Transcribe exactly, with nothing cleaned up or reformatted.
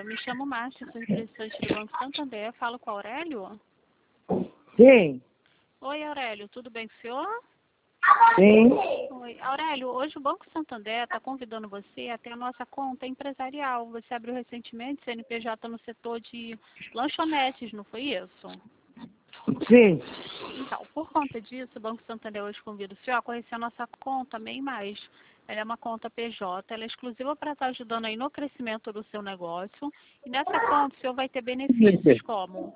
dia, me chamo Márcia, sou representante do Banco Santander, falo com o Aurélio? Sim, Oi, Aurélio, tudo bem com o senhor? sim. Oi, Aurélio, hoje o Banco Santander está convidando você a ter a nossa conta empresarial. Você abriu recentemente C N P J no setor de lanchonetes, não foi isso? Sim. Então, por conta disso, o Banco Santander hoje convida o senhor a conhecer a nossa conta MEI Mais. Ela é uma conta P J, ela é exclusiva para estar ajudando aí no crescimento do seu negócio. E nessa conta o senhor vai ter benefícios como